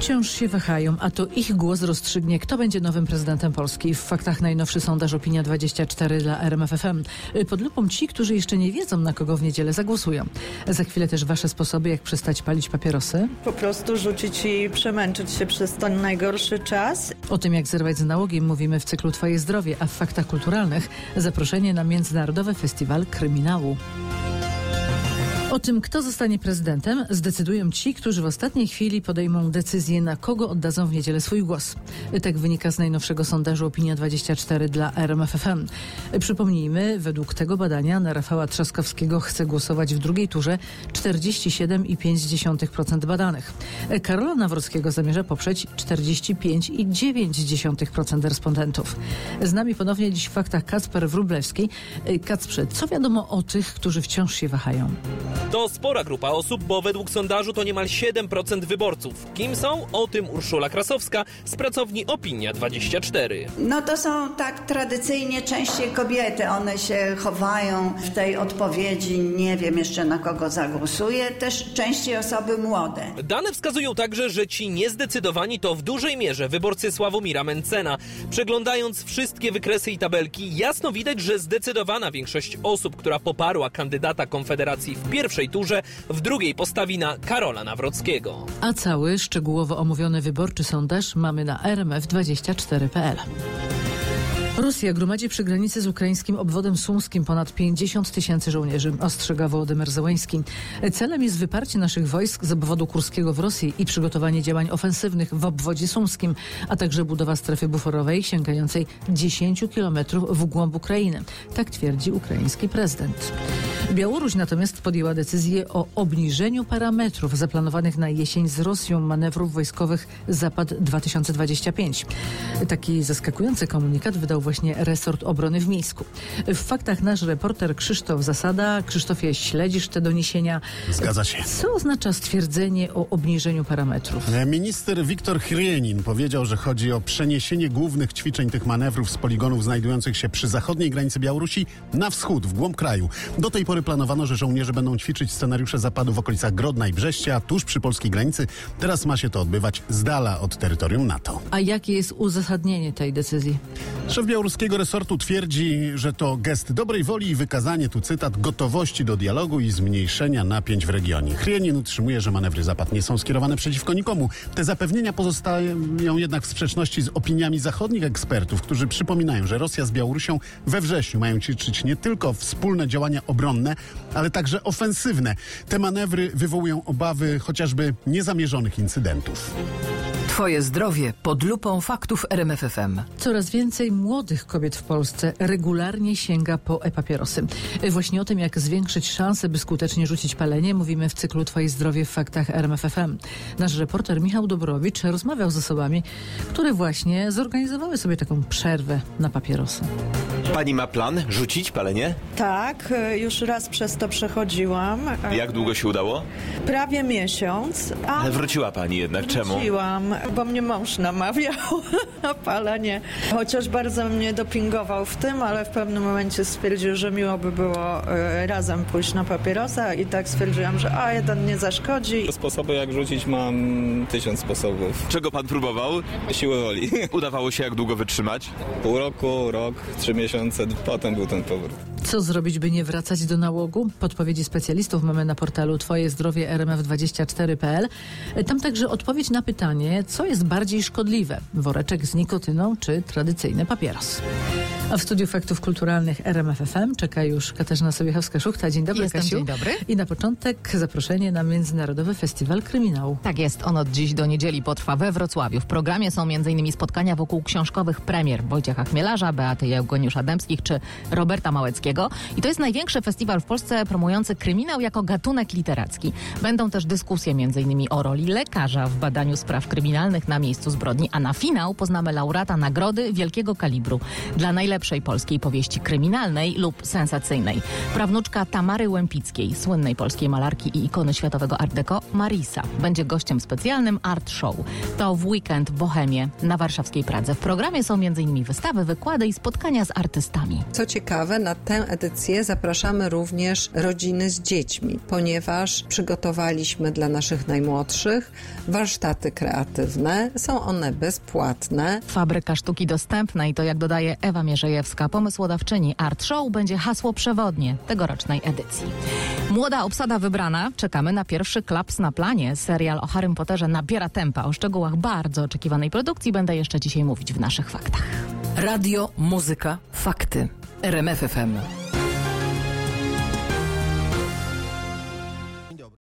wciąż się wahają, a to ich głos rozstrzygnie, kto będzie nowym prezydentem Polski. W faktach najnowszy sondaż Opinia24 dla RMF FM. Pod lupą ci, którzy jeszcze nie wiedzą, na kogo w niedzielę zagłosują. Za chwilę też wasze sposoby, jak przestać palić papierosy. Po prostu rzucić i przemęczyć się przez ten najgorszy czas. O tym, jak zerwać z nałogiem, mówimy w cyklu Twoje zdrowie, a w faktach kulturalnych zaproszenie na Międzynarodowy Festiwal Kryminału. O tym, kto zostanie prezydentem, zdecydują ci, którzy w ostatniej chwili podejmą decyzję, na kogo oddadzą w niedzielę swój głos. Tak wynika z najnowszego sondażu Opinia24 dla RMF FM. Przypomnijmy, według tego badania na Rafała Trzaskowskiego chce głosować w drugiej turze 47,5% badanych. Karola Nawrockiego zamierza poprzeć 45,9% respondentów. Z nami ponownie dziś w faktach Kacper Wróblewski. Kacprze, co wiadomo o tych, którzy wciąż się wahają? To spora grupa osób, bo według sondażu to niemal 7% wyborców. Kim są? O tym Urszula Krasowska z pracowni Opinia24. No to są tak tradycyjnie częściej kobiety. One się chowają w tej odpowiedzi, nie wiem jeszcze na kogo zagłosuję. Też częściej osoby młode. Dane wskazują także, że ci niezdecydowani to w dużej mierze wyborcy Sławomira Mentzena. Przeglądając wszystkie wykresy i tabelki, jasno widać, że zdecydowana większość osób, która poparła kandydata Konfederacji w pierwszej turze, w drugiej postawi na Karola Nawrockiego. A cały szczegółowo omówiony wyborczy sondaż mamy na rmf24.pl. Rosja gromadzi przy granicy z ukraińskim obwodem sumskim ponad 50 000 żołnierzy, ostrzega Wołodymyr Zełenski. Celem jest wyparcie naszych wojsk z obwodu kurskiego w Rosji i przygotowanie działań ofensywnych w obwodzie sumskim, a także budowa strefy buforowej sięgającej 10 kilometrów w głąb Ukrainy. Tak twierdzi ukraiński prezydent. Białoruś natomiast podjęła decyzję o obniżeniu parametrów zaplanowanych na jesień z Rosją manewrów wojskowych Zapad 2025. Taki zaskakujący komunikat wydał właśnie resort obrony w Mińsku. W faktach nasz reporter Krzysztof Zasada. Krzysztofie, śledzisz te doniesienia? Zgadza się. Co oznacza stwierdzenie o obniżeniu parametrów? Minister Wiktor Hrienin powiedział, że chodzi o przeniesienie głównych ćwiczeń tych manewrów z poligonów znajdujących się przy zachodniej granicy Białorusi na wschód, w głąb kraju. Do tej pory planowano, że żołnierze będą ćwiczyć scenariusze zapadu w okolicach Grodna i Brześcia, tuż przy polskiej granicy. Teraz ma się to odbywać z dala od terytorium NATO. A jakie jest uzasadnienie tej decyzji? Szef białoruskiego resortu twierdzi, że to gest dobrej woli i wykazanie, tu cytat, gotowości do dialogu i zmniejszenia napięć w regionie. Hrienin utrzymuje, że manewry Zapad nie są skierowane przeciwko nikomu. Te zapewnienia pozostają jednak w sprzeczności z opiniami zachodnich ekspertów, którzy przypominają, że Rosja z Białorusią we wrześniu mają ćwiczyć nie tylko wspólne działania obronne, ale także ofensywne. Te manewry wywołują obawy chociażby niezamierzonych incydentów. Twoje zdrowie pod lupą faktów RMF FM. Coraz więcej młodych kobiet w Polsce regularnie sięga po e-papierosy. Właśnie o tym, jak zwiększyć szanse, by skutecznie rzucić palenie, mówimy w cyklu Twoje zdrowie w faktach RMF FM. Nasz reporter Michał Dobrowicz rozmawiał z osobami, które właśnie zorganizowały sobie taką przerwę na papierosy. Pani ma plan rzucić palenie? Tak, już raz przez to przechodziłam. Jak długo się udało? Prawie miesiąc. Ale wróciła pani jednak. Czemu? Wróciłam, bo mnie mąż namawiał na palenie. Chociaż bardzo mnie dopingował w tym, ale w pewnym momencie stwierdził, że miło by było razem pójść na papierosa i tak stwierdziłam, że jeden nie zaszkodzi. Sposoby jak rzucić mam 1000 sposobów. Czego pan próbował? Siłę woli. Udawało się jak długo wytrzymać? Pół roku, rok, 3 miesiące, potem był ten powrót. Co zrobić, by nie wracać do nałogu? Podpowiedzi specjalistów mamy na portalu Twoje zdrowie rmf24.pl. Tam także odpowiedź na pytanie, co jest bardziej szkodliwe? Woreczek z nikotyną czy tradycyjny papieros? A w studiu faktów kulturalnych RMF FM czeka już Katarzyna Sobiechowska-Szuchta. Dzień dobry, Jestem, Kasiu. dzień dobry. I na początek zaproszenie na Międzynarodowy Festiwal Kryminału. Tak jest, on od dziś do niedzieli potrwa we Wrocławiu. W programie są m.in. spotkania wokół książkowych premier Wojciecha Chmielarza, Beaty i Eugeniusza Dębskich czy Roberta Małeckiego. I to jest największy festiwal w Polsce promujący kryminał jako gatunek literacki. Będą też dyskusje m.in. o roli lekarza w badaniu spraw kryminalnych na miejscu zbrodni, a na finał poznamy laureata nagrody wielkiego kalibru dla najlepszej polskiej powieści kryminalnej lub sensacyjnej. Prawnuczka Tamary Łępickiej, słynnej polskiej malarki i ikony światowego Art Deco, Marisa, będzie gościem specjalnym Art Show. To w weekend w Bohemie na warszawskiej Pradze. W programie są m.in. wystawy, wykłady i spotkania z artystami. Co ciekawe, na tę edycję zapraszamy również rodziny z dziećmi, ponieważ przygotowaliśmy dla naszych najmłodszych warsztaty kreatywne. Są one bezpłatne. Fabryka sztuki dostępna i to, jak dodaje Ewa Mierzejewska, pomysłodawczyni Art Show, będzie hasło przewodnie tegorocznej edycji. Młoda obsada wybrana. Czekamy na pierwszy klaps na planie. Serial o Harrym Potterze nabiera tempa. O szczegółach bardzo oczekiwanej produkcji będę jeszcze dzisiaj mówić w naszych faktach. Radio, muzyka, fakty. RMF FM.